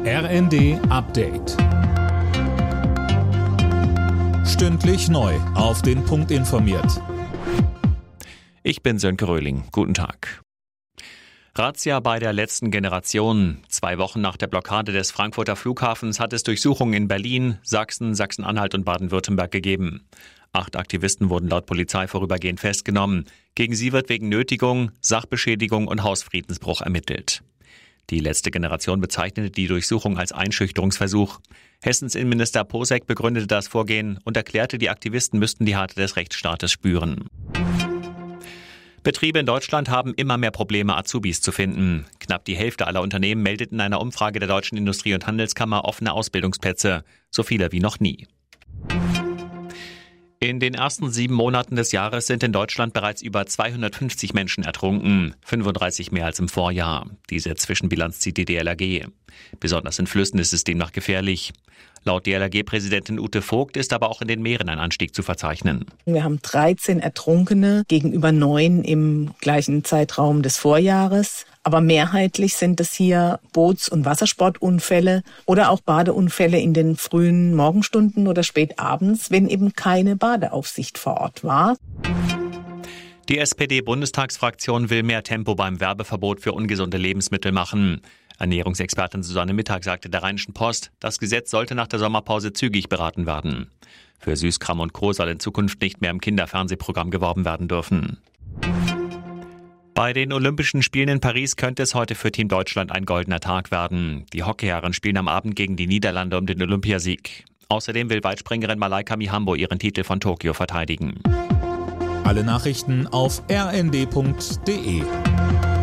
RND Update. Stündlich neu auf den Punkt informiert. Ich bin Sönke Röhling. Guten Tag. Razzia bei der letzten Generation. 2 Wochen nach der Blockade des Frankfurter Flughafens hat es Durchsuchungen in Berlin, Sachsen, Sachsen-Anhalt und Baden-Württemberg gegeben. 8 Aktivisten wurden laut Polizei vorübergehend festgenommen. Gegen sie wird wegen Nötigung, Sachbeschädigung und Hausfriedensbruch ermittelt. Die letzte Generation bezeichnete die Durchsuchung als Einschüchterungsversuch. Hessens Innenminister Posek begründete das Vorgehen und erklärte, die Aktivisten müssten die Härte des Rechtsstaates spüren. Betriebe in Deutschland haben immer mehr Probleme, Azubis zu finden. Knapp die Hälfte aller Unternehmen meldet in einer Umfrage der Deutschen Industrie- und Handelskammer offene Ausbildungsplätze. So viele wie noch nie. In den ersten 7 Monaten des Jahres sind in Deutschland bereits über 250 Menschen ertrunken, 35 mehr als im Vorjahr. Diese Zwischenbilanz zieht die DLRG. Besonders in Flüssen ist es demnach gefährlich. Laut DLRG-Präsidentin Ute Vogt ist aber auch in den Meeren ein Anstieg zu verzeichnen. Wir haben 13 Ertrunkene gegenüber 9 im gleichen Zeitraum des Vorjahres. Aber mehrheitlich sind es hier Boots- und Wassersportunfälle oder auch Badeunfälle in den frühen Morgenstunden oder spät abends, wenn eben keine Badeaufsicht vor Ort war. Die SPD-Bundestagsfraktion will mehr Tempo beim Werbeverbot für ungesunde Lebensmittel machen. Ernährungsexpertin Susanne Mittag sagte der Rheinischen Post, das Gesetz sollte nach der Sommerpause zügig beraten werden. Für Süßkram und Co. soll in Zukunft nicht mehr im Kinderfernsehprogramm geworben werden dürfen. Bei den Olympischen Spielen in Paris könnte es heute für Team Deutschland ein goldener Tag werden. Die Hockeyherren spielen am Abend gegen die Niederlande um den Olympiasieg. Außerdem will Weitspringerin Malaika Mihambo ihren Titel von Tokio verteidigen. Alle Nachrichten auf rnd.de.